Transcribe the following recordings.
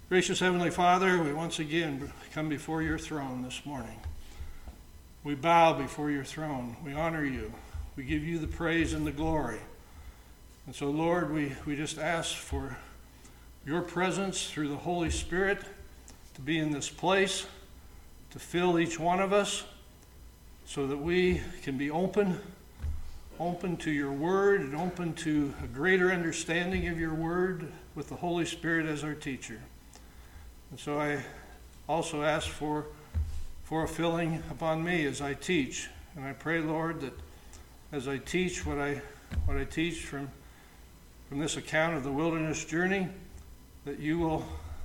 Gracious Heavenly Father, we once again come before your throne this morning. We bow before your throne. We honor you. We give you the praise and the glory. And so, Lord, we just ask for your presence through the Holy Spirit to be in this place, to fill each one of us so that we can be open to your word and open to a greater understanding of your word with the Holy Spirit as our teacher. And so I also ask for a filling upon me as I teach. And I pray, Lord, that as I teach what I teach from this account of the wilderness journey, that you will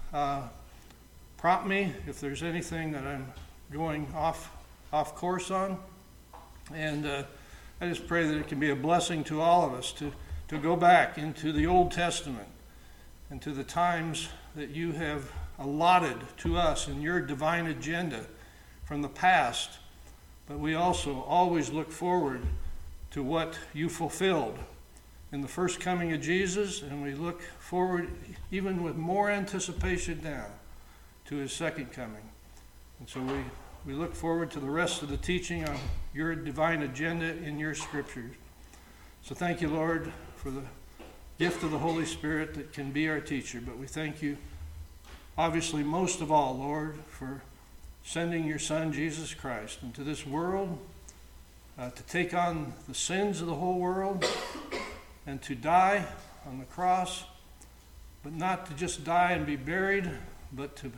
prompt me if there's anything that I'm going off course on. And I just pray that it can be a blessing to all of us to go back into the Old Testament and to the times that you have allotted to us in your divine agenda from the past, but we also always look forward to what you fulfilled in the first coming of Jesus, and we look forward even with more anticipation now to his second coming. And so we look forward to the rest of the teaching on your divine agenda in your scriptures. So thank you, Lord, for the gift of the Holy Spirit that can be our teacher, but we thank you obviously, most of all, Lord, for sending your Son, Jesus Christ, into this world to take on the sins of the whole world and to die on the cross, but not to just die and be buried, but to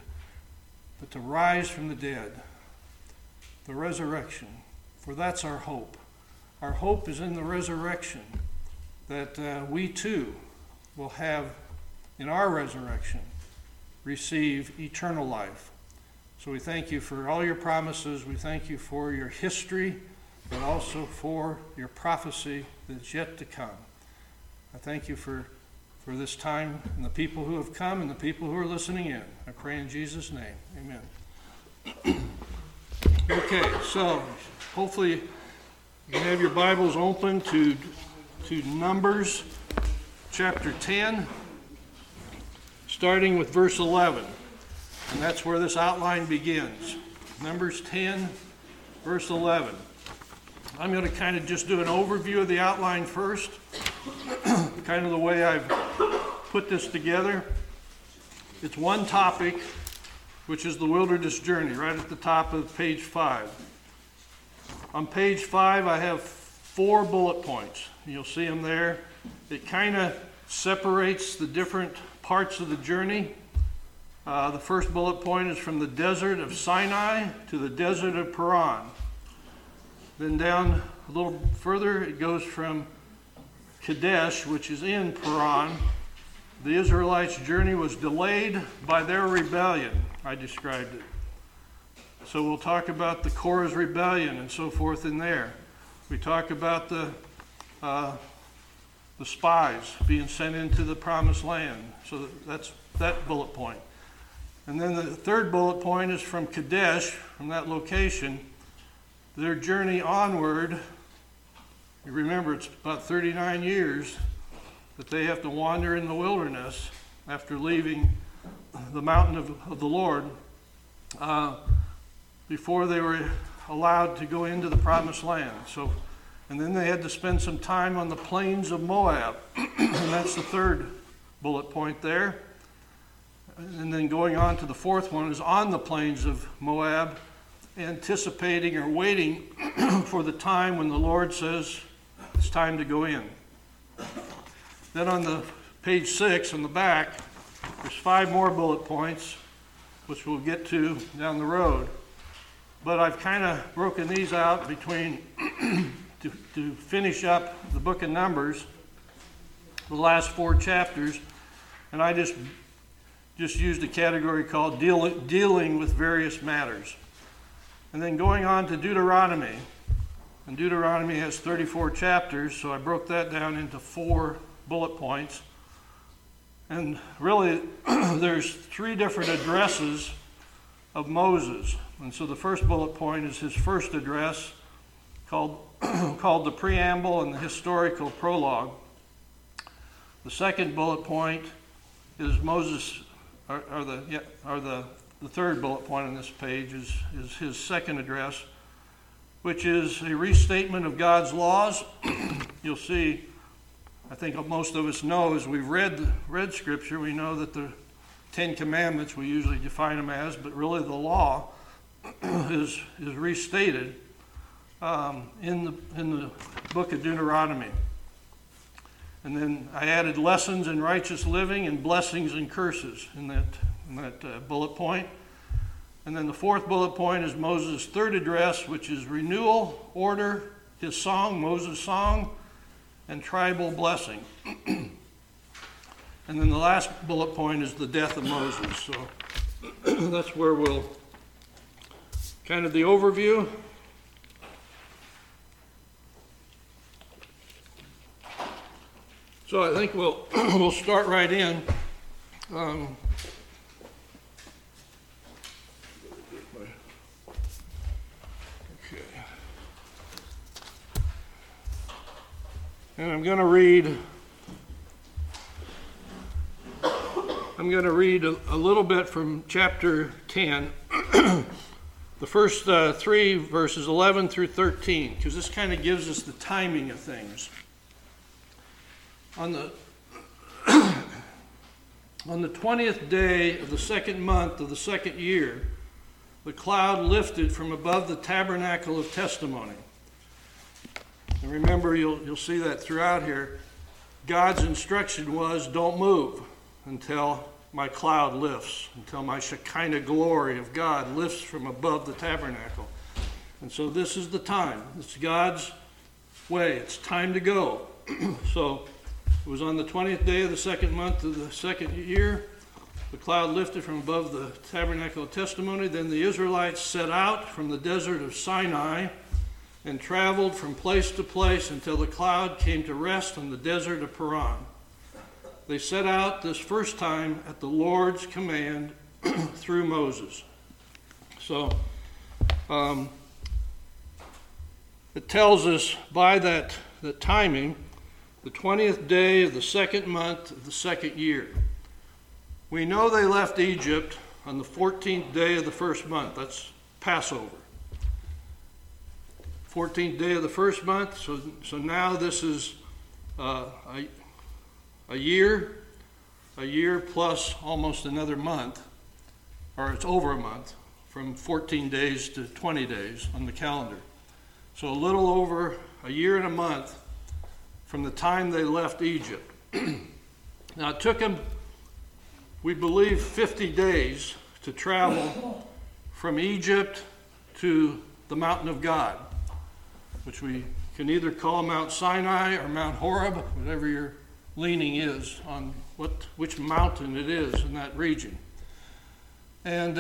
rise from the dead, the resurrection, for that's our hope. Our hope is in the resurrection, that we too will have, in our resurrection, receive eternal life. So we thank you for all your promises. We thank you for your history, but also for your prophecy that's yet to come. I thank you for this time and the people who have come and the people who are listening in. I pray in Jesus' name. Amen. Okay, so hopefully you can have your Bibles open to Numbers chapter 10. Starting with verse 11, and that's where this outline begins. Numbers 10, verse 11. I'm going to kind of just do an overview of the outline first, kind of the way I've put this together. It's one topic, which is the wilderness journey, right at the top of page 5. On page 5, I have 4 bullet points. You'll see them there. It kind of separates the different parts of the journey. The first bullet point is from the desert of Sinai to the desert of Paran. Then down a little further, it goes from Kadesh, which is in Paran. The Israelites' journey was delayed by their rebellion. I described it. So we'll talk about the Korah's rebellion and so forth in there. We talk about the spies being sent into the promised land. So that's that bullet point. And then the third bullet point is from Kadesh, from that location, their journey onward. You remember it's about 39 years that they have to wander in the wilderness after leaving the mountain of the Lord before they were allowed to go into the promised land. And then they had to spend some time on the plains of Moab. And that's the third bullet point there. And then going on to the fourth one is on the plains of Moab, anticipating or waiting for the time when the Lord says it's time to go in. Then on the page 6 on the back, there's 5 more bullet points, which we'll get to down the road. But I've kind of broken these out between to finish up the book of Numbers, the last 4 chapters, and I just used a category called dealing with various matters. And then going on to Deuteronomy, and Deuteronomy has 34 chapters, so I broke that down into 4 bullet points. And really, there's 3 different addresses of Moses. And so the first bullet point is his first address, called the preamble and the historical prologue. The second bullet point is Moses the third bullet point on this page is his second address, which is a restatement of God's laws. You'll see, I think most of us know as we've read Scripture, we know that the Ten Commandments, we usually define them as, but really the law is restated in the book of Deuteronomy. And then I added lessons in righteous living and blessings and curses in that bullet point. And then the fourth bullet point is Moses' third address, which is renewal, order, his song, Moses' song, and tribal blessing. And then the last bullet point is the death of Moses. So that's where we'll kind of the overview. So I think we'll start right in. Okay. And I'm going to read a little bit from chapter 10, the first 3 verses 11 through 13, because this kind of gives us the timing of things. On the 20th day of the second month of the second year, the cloud lifted from above the tabernacle of testimony. And remember, you'll see that throughout here. God's instruction was, don't move until my cloud lifts, until my Shekinah glory of God lifts from above the tabernacle. And so this is the time. It's God's way. It's time to go. So it was on the 20th day of the second month of the second year. The cloud lifted from above the tabernacle of testimony. Then the Israelites set out from the desert of Sinai and traveled from place to place until the cloud came to rest on the desert of Paran. They set out this first time at the Lord's command through Moses. So it tells us by that timing, the 20th day of the second month of the second year. We know they left Egypt on the 14th day of the first month. That's Passover. 14th day of the first month. So now this is a year plus almost another month, or it's over a month, from 14 days to 20 days on the calendar. So a little over a year and a month from the time they left Egypt. Now it took them, we believe, 50 days to travel from Egypt to the mountain of God, which we can either call Mount Sinai or Mount Horeb, whatever your leaning is on which mountain it is in that region. And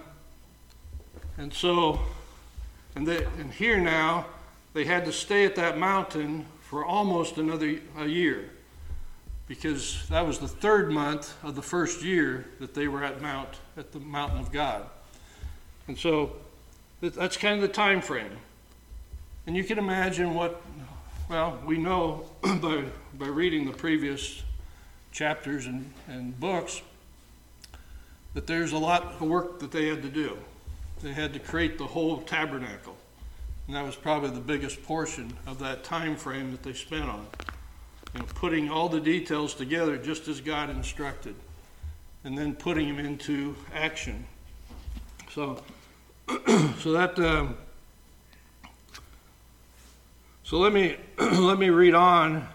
here now they had to stay at that mountain for almost a year, because that was the third month of the first year that they were at the mountain of God. And so that's kind of the time frame. And you can imagine we know by reading the previous chapters and books that there's a lot of work that they had to do. They had to create the whole tabernacle. And that was probably the biggest portion of that time frame that they spent on it. Putting all the details together just as God instructed, and then putting them into action. So let me read on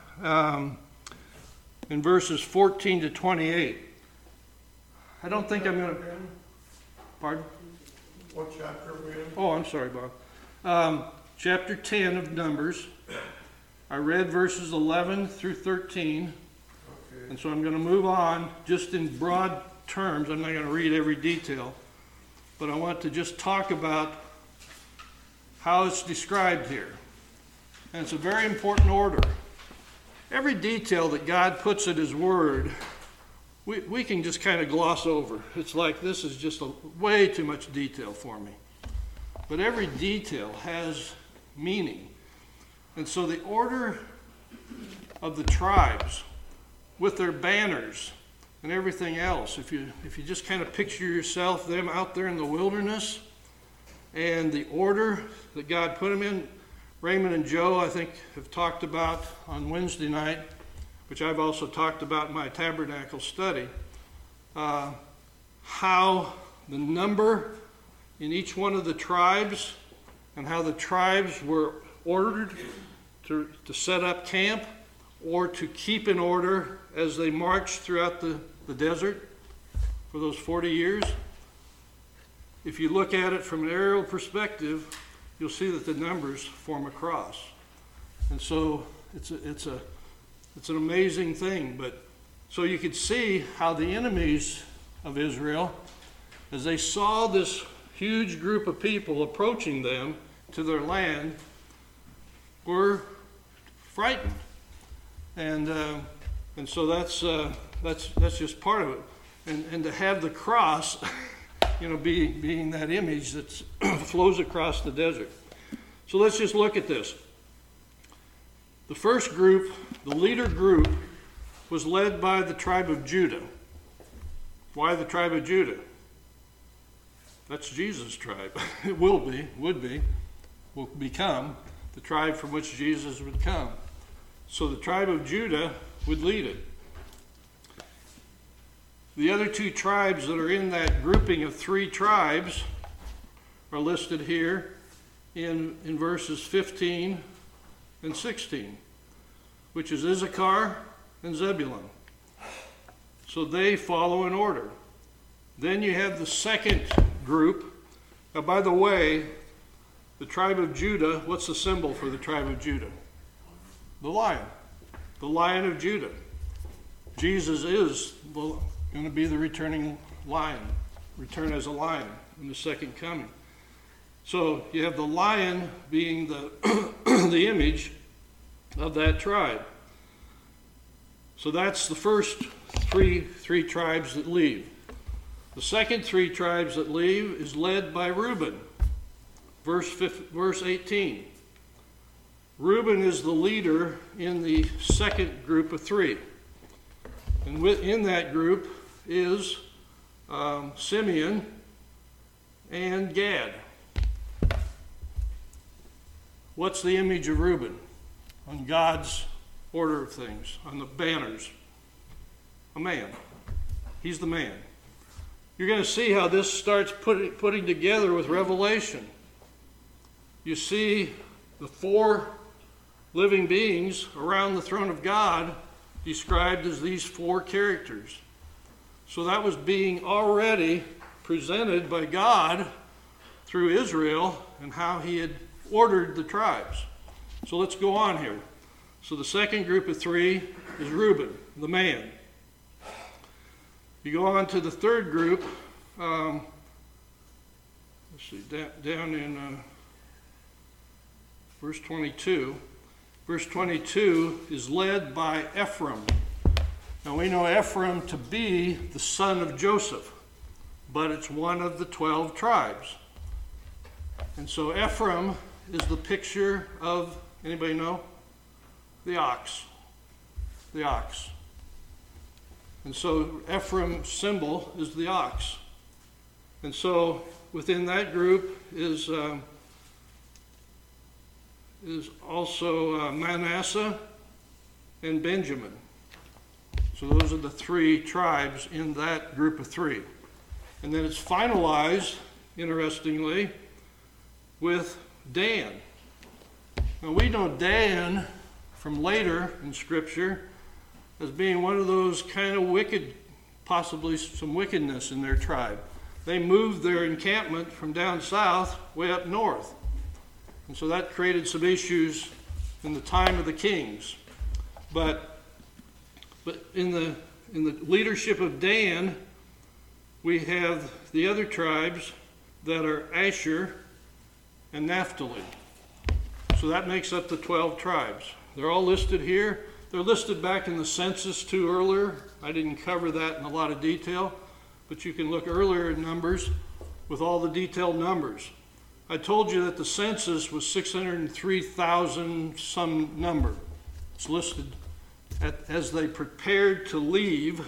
in verses 14 to 28. I don't think I'm going to. Pardon? What chapter are we in? Oh, I'm sorry, Bob. Chapter 10 of Numbers. I read verses 11 through 13. Okay. And so I'm going to move on just in broad terms. I'm not going to read every detail. But I want to just talk about how it's described here. And it's a very important order. Every detail that God puts in His Word, we can just kind of gloss over. It's like this is just way too much detail for me. But every detail has meaning. And so the order of the tribes with their banners and everything else. If you just kind of picture yourself, them out there in the wilderness, and the order that God put them in. Raymond and Joe, I think, have talked about on Wednesday night, which I've also talked about in my tabernacle study, how the number in each one of the tribes and how the tribes were ordered to set up camp or to keep in order as they marched throughout the desert for those 40 years. If you look at it from an aerial perspective, you'll see that the numbers form a cross. And so it's an amazing thing. But so you could see how the enemies of Israel, as they saw this huge group of people approaching them to their land, were frightened. And so that's just part of it. And to have the cross, being that image that flows across the desert. So let's just look at this. The first group, the leader group, was led by the tribe of Judah. Why the tribe of Judah? That's Jesus' tribe. It will become the tribe from which Jesus would come. So the tribe of Judah would lead it. The other two tribes that are in that grouping of three tribes are listed here in verses 15 and 16, which is Issachar and Zebulun. So they follow in order. Then you have the second group. Now, by the way, the tribe of Judah, what's the symbol for the tribe of Judah? The lion of Judah. Jesus is going to be the returning lion, return as a lion in the second coming. So you have the lion being the the image of that tribe. So that's the first three tribes that leave. The second three tribes that leave is led by Reuben. Verse 18. Reuben is the leader in the second group of three. And within that group is Simeon and Gad. What's the image of Reuben on God's order of things, on the banners? A man. He's the man. You're going to see how this starts putting together with Revelation. You see the four living beings around the throne of God described as these four characters. So that was being already presented by God through Israel and how he had ordered the tribes. So let's go on here. So the second group of three is Reuben, the man. You go on to the third group, down in verse 22. Verse 22 is led by Ephraim. Now we know Ephraim to be the son of Joseph, but it's one of the 12 tribes. And so Ephraim is the picture of, anybody know? The ox. The ox. And so Ephraim's symbol is the ox. And so within that group is also Manasseh and Benjamin. So those are the three tribes in that group of three. And then it's finalized, interestingly, with Dan. Now we know Dan from later in Scripture as being one of those kind of wicked, possibly some wickedness in their tribe. They moved their encampment from down south way up north. And so that created some issues in the time of the kings. But in the leadership of Dan, we have the other tribes that are Asher and Naphtali. So that makes up the 12 tribes. They're all listed here. They're listed back in the census too earlier. I didn't cover that in a lot of detail, but you can look earlier in Numbers with all the detailed numbers. I told you that the census was 603,000 some number. It's listed as they prepared to leave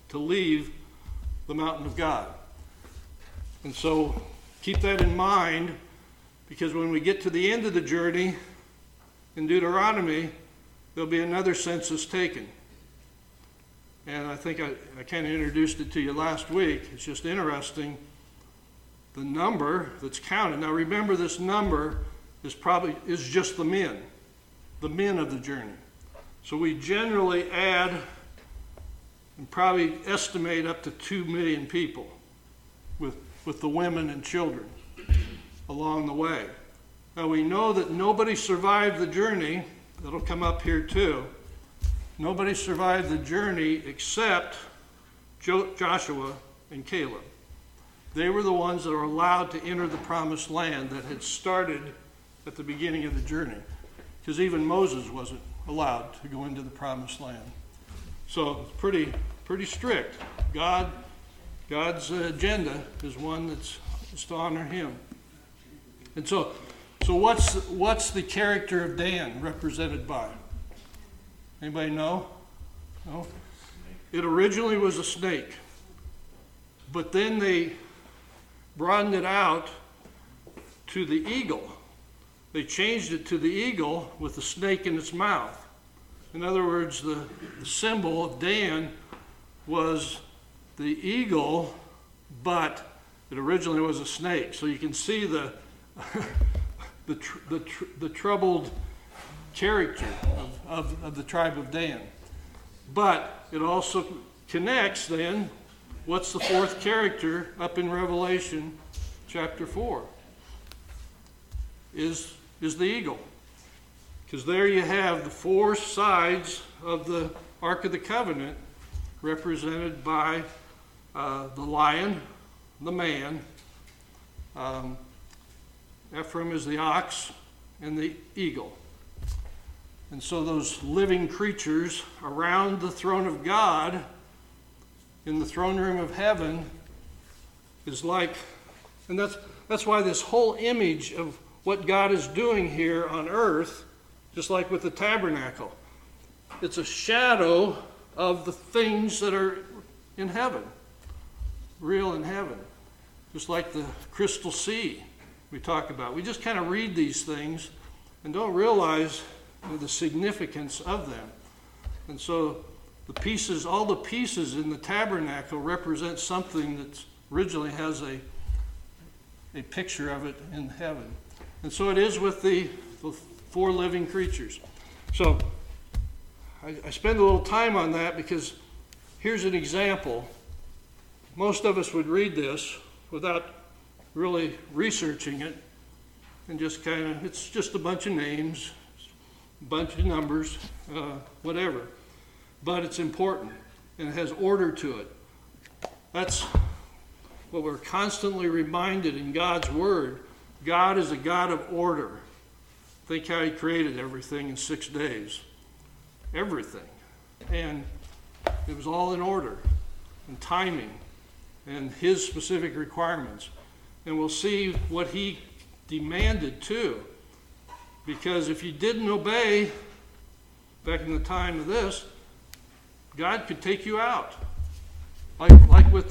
to leave the mountain of God. And so keep that in mind, because when we get to the end of the journey in Deuteronomy, there'll be another census taken. And I think I kind of introduced it to you last week. It's just interesting, the number that's counted. Now remember, this number is just the men of the journey. So we generally add and probably estimate up to 2 million people with the women and children along the way. Now we know that nobody survived the journey. That'll come up here too. Nobody survived the journey except Joshua and Caleb. They were the ones that were allowed to enter the promised land that had started at the beginning of the journey, because even Moses wasn't allowed to go into the promised land. So it's pretty strict. God's agenda is one that's to honor him. And so what's the character of Dan represented by? Anybody know? No? It originally was a snake, but then they broadened it out to the eagle. They changed it to the eagle with the snake in its mouth. In other words, the symbol of Dan was the eagle, but it originally was a snake. So you can see the troubled character of the tribe of Dan. But it also connects then, what's the fourth character up in Revelation chapter 4? Is the eagle. Because there you have the four sides of the Ark of the Covenant represented by the lion, the man, Ephraim is the ox, and the eagle. And so those living creatures around the throne of God in the throne room of heaven is like, and that's why this whole image of what God is doing here on earth, just like with the tabernacle, it's a shadow of the things that are in heaven, real in heaven. Just like the crystal sea we talk about. We just kind of read these things and don't realize the significance of them. And so all the pieces in the tabernacle represent something that originally has a picture of it in heaven. And so it is with the four living creatures. So I spend a little time on that because here's an example. Most of us would read this without really researching it and just it's just a bunch of names, a bunch of numbers, whatever. But it's important and it has order to it. That's what we're constantly reminded in God's Word. God is a God of order. Think how He created everything in 6 days. Everything. And it was all in order and timing and His specific requirements. And we'll see what He demanded too. Because if you didn't obey, back in the time of this, God could take you out. Like with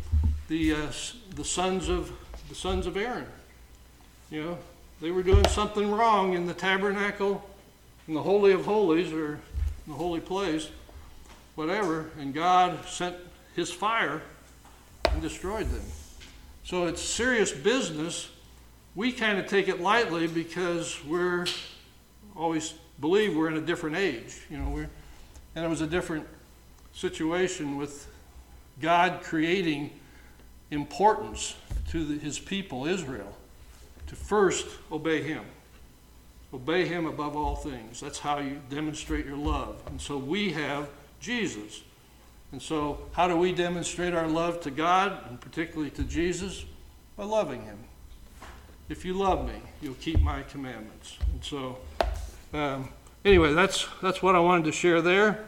the sons of Aaron. You know, they were doing something wrong in the tabernacle, in the Holy of Holies, or in the holy place, whatever, and God sent His fire and destroyed them. So it's serious business. We kind of take it lightly because we're always believe we're in a different age. You know, and it was a different situation with God creating importance to His people, Israel, to first obey Him. Obey Him above all things. That's how you demonstrate your love. And so we have Jesus. And so how do we demonstrate our love to God, and particularly to Jesus? By loving Him. If you love me, you'll keep my commandments. And so, anyway, that's what I wanted to share there.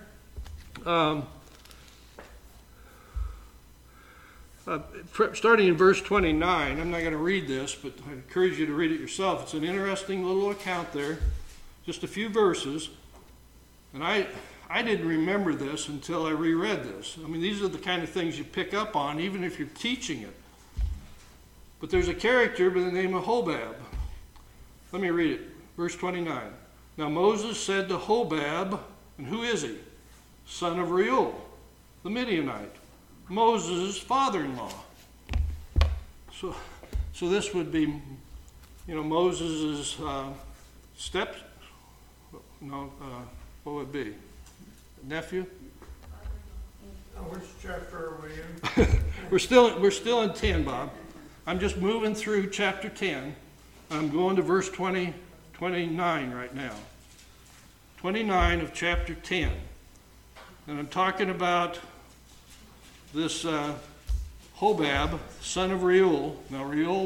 Starting in verse 29, I'm not going to read this, but I encourage you to read it yourself. It's an interesting little account there, just a few verses. And I didn't remember this until I reread this. I mean, these are the kind of things you pick up on, even if you're teaching it. But there's a character by the name of Hobab. Let me read it. Verse 29. Now Moses said to Hobab, and who is he? Son of Reuel, the Midianite, Moses' father-in-law. So this would be, Moses' what would it be? Nephew? Which chapter are we in? We're still in 10, Bob. I'm just moving through chapter 10. I'm going to verse 29 right now. 29 of chapter 10. And I'm talking about this Hobab, son of Reuel. Now Reuel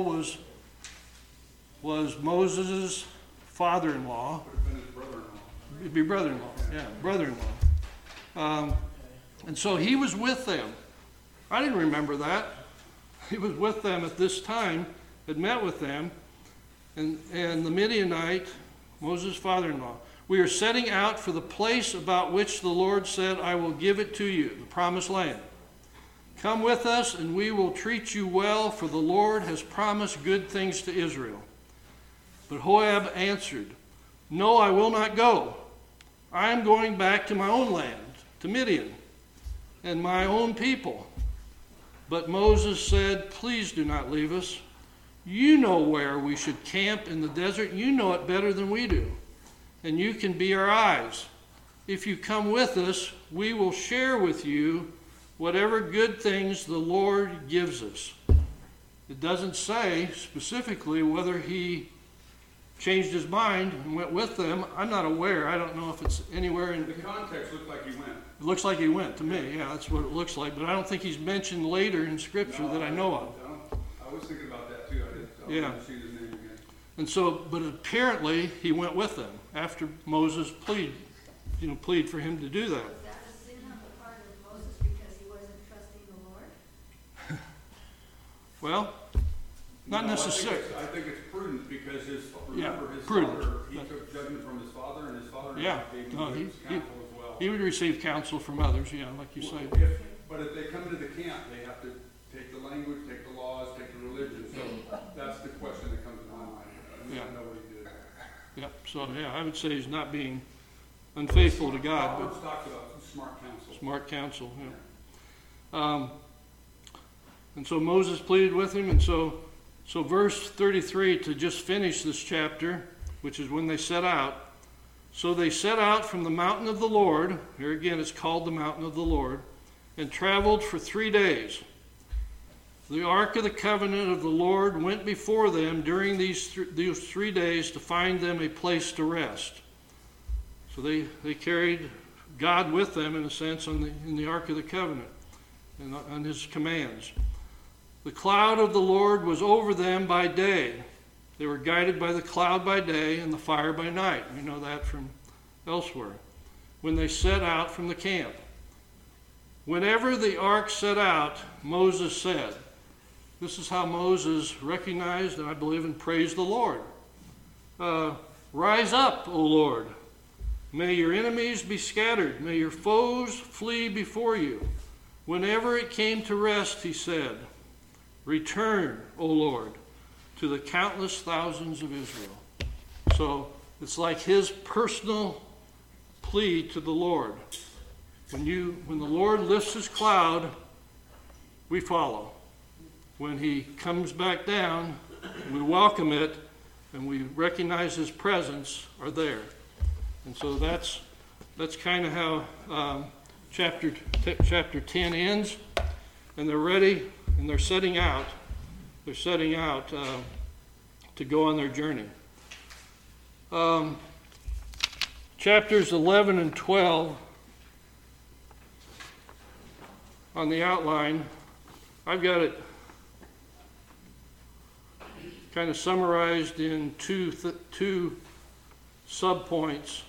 was Moses' father-in-law. Would have been his brother-in-law. It'd be brother-in-law, yeah, brother-in-law. And so he was with them. I didn't remember that. He was with them at this time, had met with them, and the Midianite, Moses' father-in-law. We are setting out for the place about which the Lord said, I will give it to you, the promised land. Come with us, and we will treat you well, for the Lord has promised good things to Israel. But Hobab answered, No, I will not go. I am going back to my own land, to Midian, and my own people. But Moses said, Please do not leave us. You know where we should camp in the desert. You know it better than we do. And you can be our eyes. If you come with us, we will share with you whatever good things the Lord gives us. It doesn't say specifically whether he changed his mind and went with them. I'm not aware. I don't know if it's anywhere in... The context looked like he went. It looks like he went to me. Yeah, that's what it looks like. But I don't think he's mentioned later in Scripture that I know of. I was thinking about that too. I didn't see his name again. And so, but apparently he went with them after Moses plead for him to do that. Was that a sin on the part of Moses because he wasn't trusting the Lord? Well, not No, necessarily. I think it's prudent because his prudent. father, he took judgment from his father, and his father Yeah, gave no, him counsel as well. He would receive counsel from others, yeah, like you say. But if they come into the camp, they have to take the language, take the laws, take the religion. So that's the question that comes to my mind. I Yeah. don't know what he did. Yep. So yeah, I would say he's not being unfaithful to God, Proverbs talks about smart counsel. but smart counsel. Yeah. And so Moses pleaded with him, and so verse 33, to just finish this chapter, which is when they set out. So they set out from the mountain of the Lord, here again it's called the mountain of the Lord, and traveled for 3 days. The ark of the covenant of the Lord went before them during these 3 days to find them a place to rest. So they carried God with them, in a sense, in the ark of the covenant and on his commands. The cloud of the Lord was over them by day. They were guided by the cloud by day and the fire by night. We know that from elsewhere. When they set out from the camp. Whenever the ark set out, Moses said, this is how Moses recognized and I believe and praised the Lord. Rise up, O Lord. May your enemies be scattered. May your foes flee before you. Whenever it came to rest, he said, Return, O Lord, to the countless thousands of Israel. So it's like his personal plea to the Lord. When the Lord lifts his cloud, we follow. When he comes back down, we welcome it, and we recognize his presence are there. And so that's kind of how chapter 10 ends, and they're ready, and they're setting out. They're setting out to go on their journey. Chapters 11 and 12 on the outline, I've got it kind of summarized in two subpoints,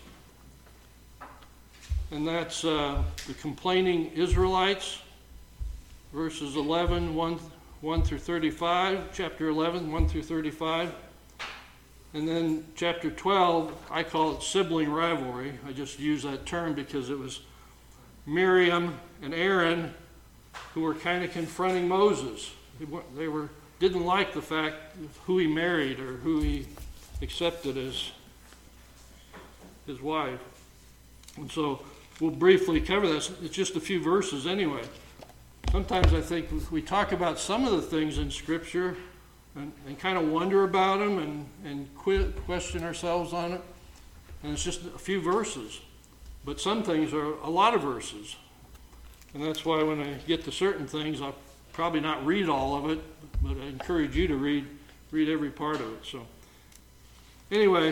and that's the complaining Israelites, verses 11, 1 through 35, chapter 11, 1 through 35, And then chapter 12, I call it sibling rivalry. I just use that term because it was Miriam and Aaron who were kind of confronting Moses. They didn't like the fact of who he married or who he accepted as his wife. And so we'll briefly cover this. It's just a few verses anyway. Sometimes I think we talk about some of the things in Scripture and kind of wonder about them and question ourselves on it. And it's just a few verses. But some things are a lot of verses. And that's why when I get to certain things, I'll probably not read all of it, but I encourage you to read every part of it. So anyway,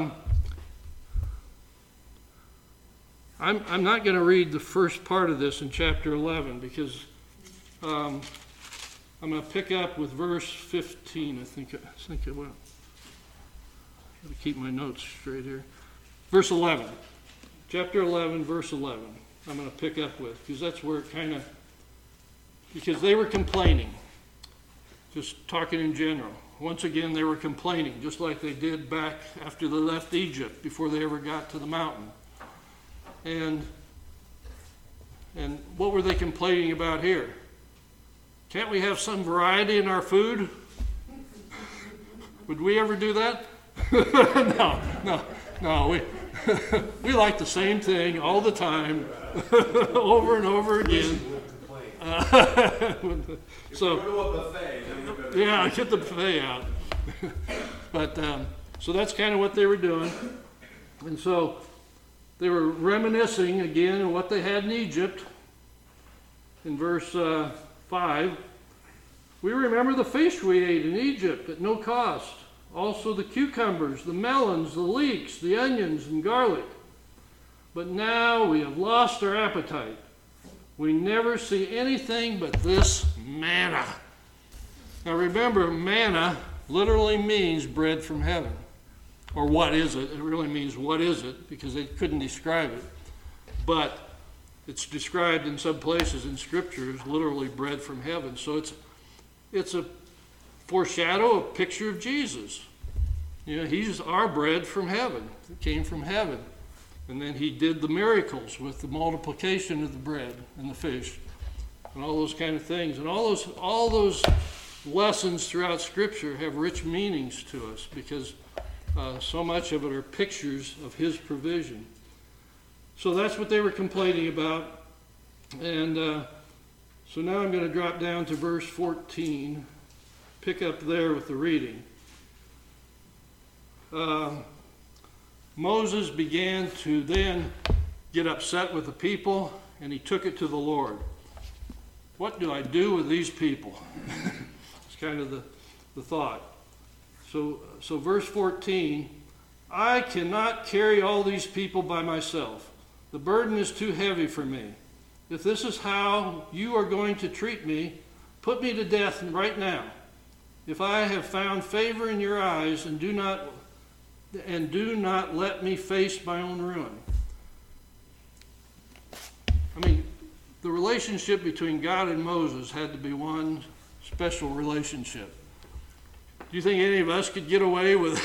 I'm not going to read the first part of this in chapter 11 because I'm going to pick up with verse 15. I think it will. Got to keep my notes straight here. Verse 11. Chapter 11, verse 11. I'm going to pick up with because that's where it because they were complaining. Just talking in general. Once again, they were complaining, just like they did back after they left Egypt, before they ever got to the mountain. And what were they complaining about here? Can't we have some variety in our food? Would we ever do that? No. We like the same thing all the time, over and over again. So go to a buffet, then we go to yeah, get the buffet out. But so that's kind of what they were doing, and so they were reminiscing again of what they had in Egypt. In verse 5, we remember the fish we ate in Egypt at no cost, also the cucumbers, the melons, the leeks, the onions, and garlic. But now we have lost our appetite. We never see anything but this manna. Now remember, manna literally means bread from heaven. Or what is it? It really means what is it, because they couldn't describe it. But it's described in some places in Scripture as literally bread from heaven. So it's a foreshadow, a picture of Jesus. You know, he's our bread from heaven. It came from heaven. And then he did the miracles with the multiplication of the bread and the fish and all those kind of things. And all those lessons throughout Scripture have rich meanings to us because so much of it are pictures of his provision. So that's what they were complaining about. And so now I'm going to drop down to verse 14, pick up there with the reading. Moses began to then get upset with the people, and he took it to the Lord. What do I do with these people? It's kind of the thought. So verse 14, I cannot carry all these people by myself. The burden is too heavy for me. If this is how you are going to treat me, put me to death right now. If I have found favor in your eyes, and do not let me face my own ruin. I mean, the relationship between God and Moses had to be one special relationship. Do you think any of us could get away with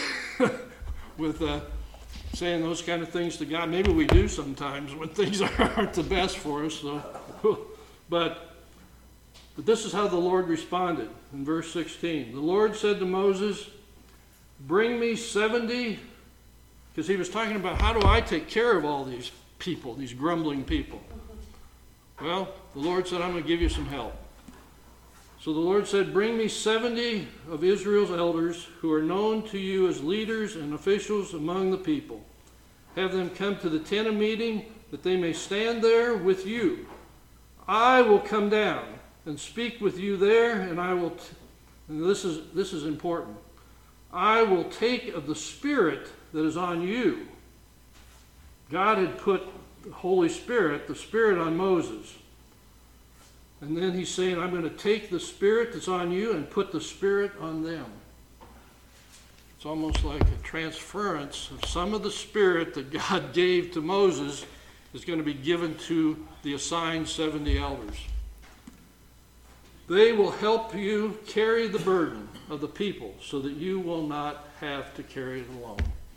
saying those kind of things to God? Maybe we do sometimes when things aren't the best for us. So. But this is how the Lord responded in verse 16. The Lord said to Moses, bring me 70, because he was talking about how do I take care of all these people, these grumbling people. Well, the Lord said, I'm going to give you some help. So the Lord said, bring me 70 of Israel's elders who are known to you as leaders and officials among the people. Have them come to the tent of meeting that they may stand there with you. I will come down and speak with you there, and I will, and this is important, I will take of the Spirit that is on you. God had put the Holy Spirit, the Spirit on Moses. And then he's saying, I'm going to take the Spirit that's on you and put the Spirit on them. It's almost like a transference of some of the Spirit that God gave to Moses is going to be given to the assigned 70 elders. They will help you carry the burden of the people so that you will not have to carry it alone.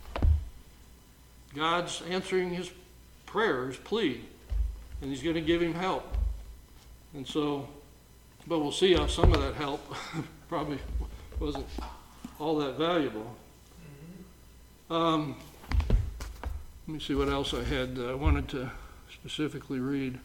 God's answering his prayer, his plea, and he's going to give him help. And so, but we'll see how some of that help probably wasn't all that valuable. Let me see what else I had I wanted to specifically read.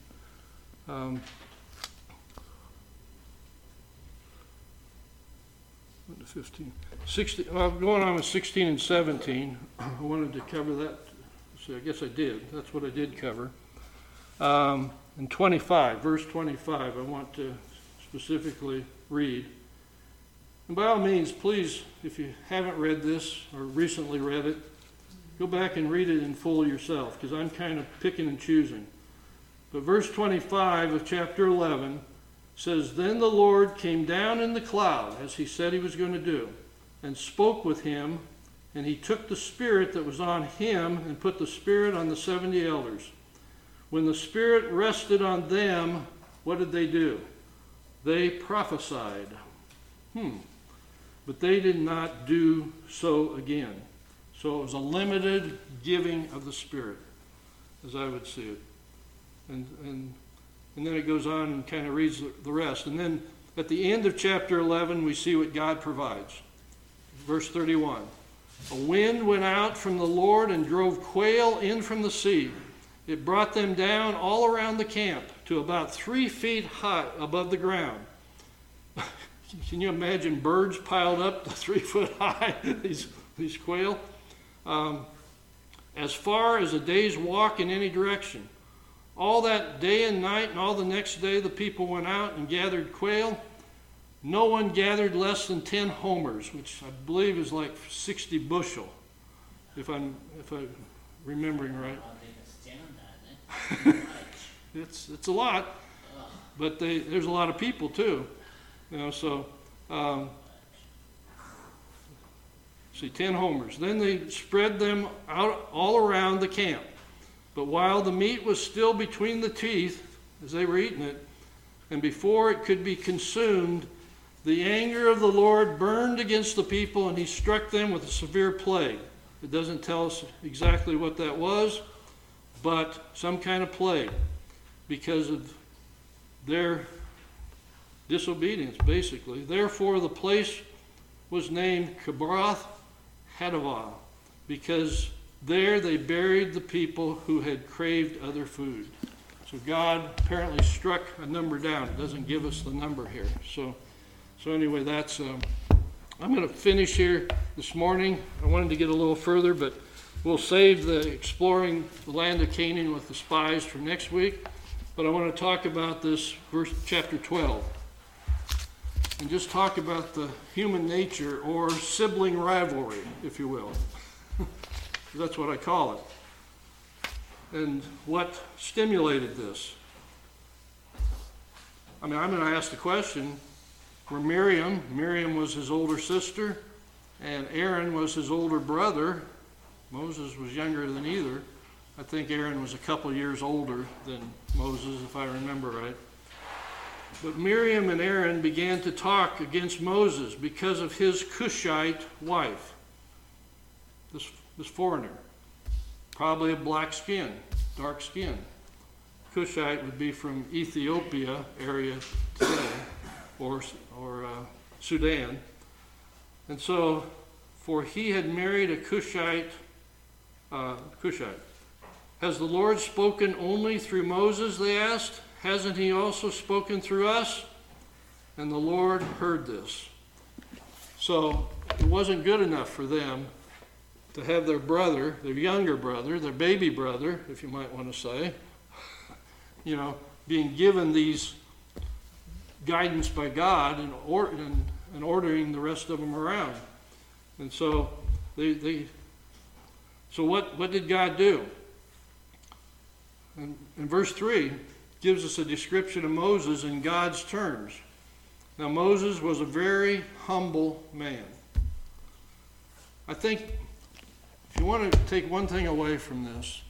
15, 16, going on with 16 and 17, I wanted to cover that. So I guess I did. That's what I did cover. And 25, verse 25, I want to specifically read. And by all means, please, if you haven't read this or recently read it, go back and read it in full yourself, because I'm kind of picking and choosing. But verse 25 of chapter 11 says, "Then the Lord came down in the cloud, as he said he was going to do, and spoke with him, and he took the Spirit that was on him and put the Spirit on the 70 elders. When the Spirit rested on them, what did they do? They prophesied. But they did not do so again." So it was a limited giving of the Spirit, as I would see it. And then it goes on and kind of reads the rest. And then at the end of chapter 11, we see what God provides. Verse 31. "A wind went out from the Lord and drove quail in from the sea. It brought them down all around the camp to about 3 feet high above the ground." Can you imagine birds piled up to 3 foot high, these quail? "As far as a day's walk in any direction. All that day and night and all the next day the people went out and gathered quail. No one gathered less than 10 homers, which I believe is like 60 bushel, if I'm remembering right. It's a lot, but there's a lot of people too. So 10 homers. Then they spread them out all around the camp. But while the meat was still between the teeth, as they were eating it, and before it could be consumed, the anger of the Lord burned against the people, and he struck them with a severe plague. It doesn't tell us exactly what that was, but some kind of plague, because of their disobedience, basically. Therefore, the place was named Kibroth Hattaavah, because there they buried the people who had craved other food. So God apparently struck a number down. It doesn't give us the number here. So anyway, that's I'm going to finish here this morning. I wanted to get a little further, but we'll save the exploring the land of Canaan with the spies for next week. But I want to talk about this verse, chapter 12, and just talk about the human nature, or sibling rivalry, if you will. That's what I call it. And what stimulated this? I'm going to ask the question, were Miriam was his older sister, and Aaron was his older brother. Moses was younger than either. I think Aaron was a couple years older than Moses, if I remember right. But Miriam and Aaron began to talk against Moses because of his Cushite wife, this foreigner, probably of black skin, dark skin. Cushite would be from Ethiopia area today, or Sudan. And so, for he had married a Cushite. Has the Lord spoken only through Moses, they asked? Hasn't he also spoken through us? And the Lord heard this. So it wasn't good enough for them to have their brother, their younger brother, their baby brother, if you might want to say, being given these guidance by God and ordering the rest of them around. And so so what did God do? And verse 3 gives us a description of Moses in God's terms. Now, Moses was a very humble man. I think if you want to take one thing away from this,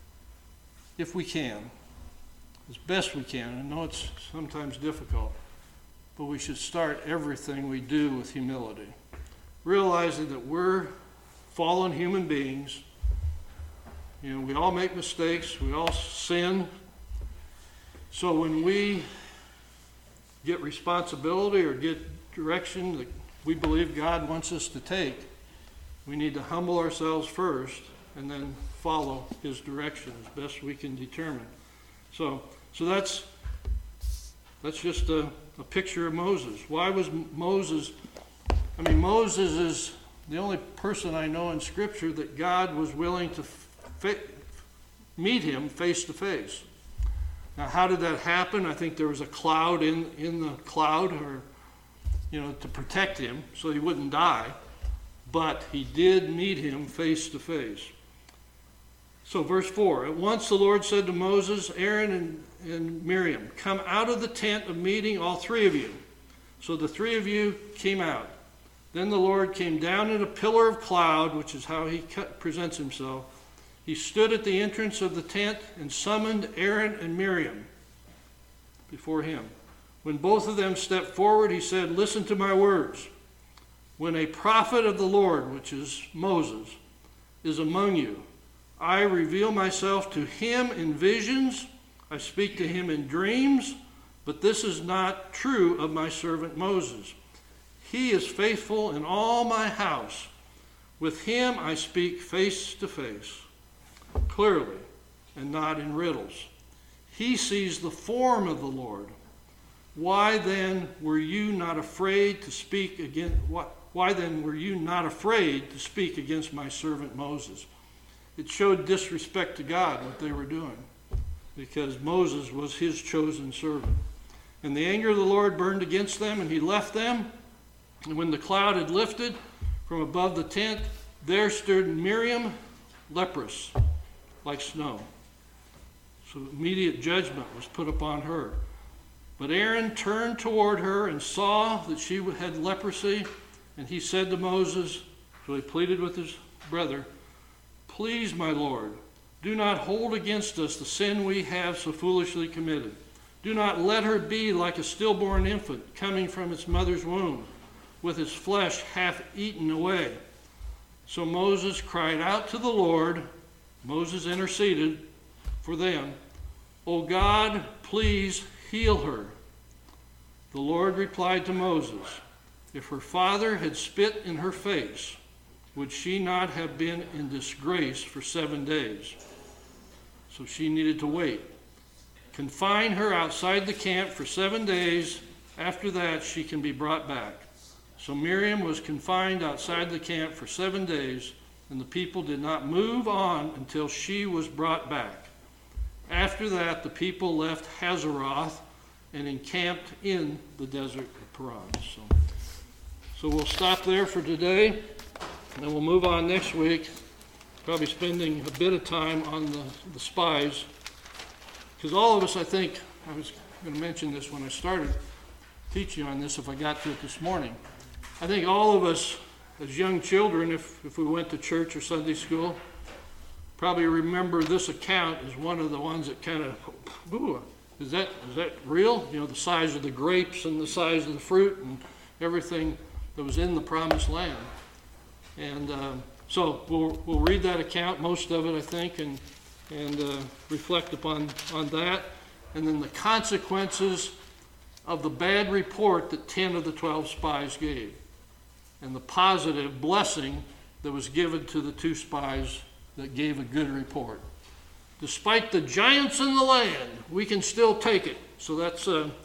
if we can, as best we can, I know it's sometimes difficult, but we should start everything we do with humility. Realizing that we're fallen human beings. You know, we all make mistakes, we all sin. So when we get responsibility or get direction that we believe God wants us to take, we need to humble ourselves first and then follow his direction as best we can determine. So that's just a picture of Moses. Why was Moses? I mean, Moses is the only person I know in Scripture that God was willing to meet him face to face. Now, how did that happen? I think there was a cloud in the cloud, or to protect him so he wouldn't die. But he did meet him face to face. So verse 4, at once the Lord said to Moses, Aaron, and Miriam, come out of the tent of meeting, all three of you. So the three of you came out. Then the Lord came down in a pillar of cloud, which is how he presents himself. He stood at the entrance of the tent and summoned Aaron and Miriam before him. When both of them stepped forward, he said, listen to my words. When a prophet of the Lord, which is Moses, is among you, I reveal myself to him in visions. I speak to him in dreams, but this is not true of my servant Moses. He is faithful in all my house. With him I speak face to face, clearly, and not in riddles. He sees the form of the Lord. Why then were you not afraid to speak against my servant Moses? It showed disrespect to God what they were doing, because Moses was his chosen servant. And the anger of the Lord burned against them, and he left them. And when the cloud had lifted from above the tent, there stood Miriam, leprous, like snow. So immediate judgment was put upon her. But Aaron turned toward her and saw that she had leprosy, and he said to Moses, so he pleaded with his brother, please, my Lord, do not hold against us the sin we have so foolishly committed. Do not let her be like a stillborn infant coming from its mother's womb, with its flesh half eaten away. So Moses cried out to the Lord. Moses interceded for them. O God, please heal her. The Lord replied to Moses, if her father had spit in her face, would she not have been in disgrace for 7 days? So she needed to wait. Confine her outside the camp for 7 days. After that, she can be brought back. So Miriam was confined outside the camp for 7 days, and the people did not move on until she was brought back. After that, the people left Hazeroth and encamped in the desert of Paran. So we'll stop there for today, and then we'll move on next week, probably spending a bit of time on the spies. Because all of us, I think, I was going to mention this when I started teaching on this, if I got to it this morning. I think all of us, as young children, if we went to church or Sunday school, probably remember this account as one of the ones that kind of, ooh, is that real? The size of the grapes and the size of the fruit and everything that was in the promised land. And so we'll read that account, most of it, I think, and reflect upon that. And then the consequences of the bad report that 10 of the 12 spies gave, and the positive blessing that was given to the 2 spies that gave a good report. Despite the giants in the land, we can still take it. So that's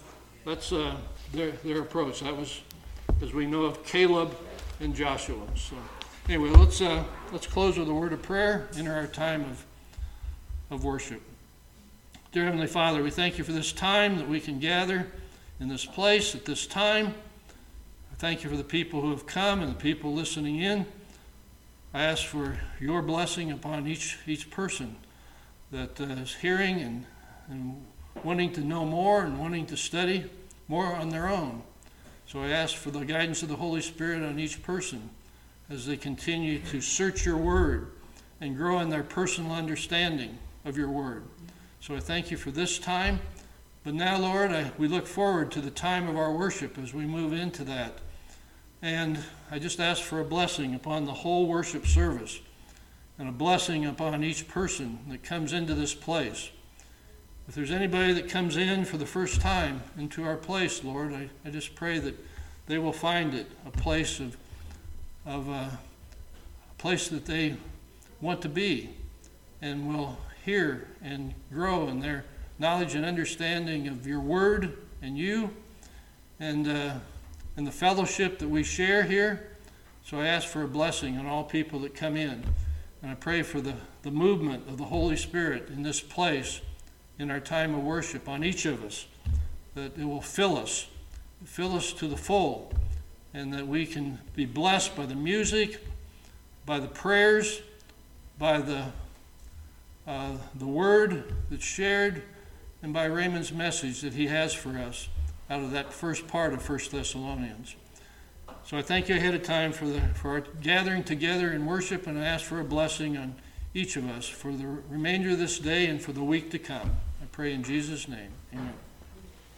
their approach. That was, as we know, of Caleb and Joshua. So anyway, let's close with a word of prayer, enter our time of worship. Dear Heavenly Father, we thank you for this time that we can gather in this place at this time. I thank you for the people who have come and the people listening in. I ask for your blessing upon each person that is hearing and wanting to know more and wanting to study more on their own. So I ask for the guidance of the Holy Spirit on each person as they continue to search your word and grow in their personal understanding of your word. So I thank you for this time. But now, Lord, we look forward to the time of our worship as we move into that. And I just ask for a blessing upon the whole worship service and a blessing upon each person that comes into this place. If there's anybody that comes in for the first time into our place, Lord, I just pray that they will find it a place a place that they want to be, and will hear and grow in their knowledge and understanding of your word and you, and the fellowship that we share here. So I ask for a blessing on all people that come in, and I pray for the movement of the Holy Spirit in this place in our time of worship on each of us, that it will fill us to the full, and that we can be blessed by the music, by the prayers, by the word that's shared, and by Raymond's message that he has for us out of that first part of 1 Thessalonians. So I thank you ahead of time for our gathering together in worship, and I ask for a blessing on each of us for the remainder of this day and for the week to come. I pray in Jesus' name. Amen.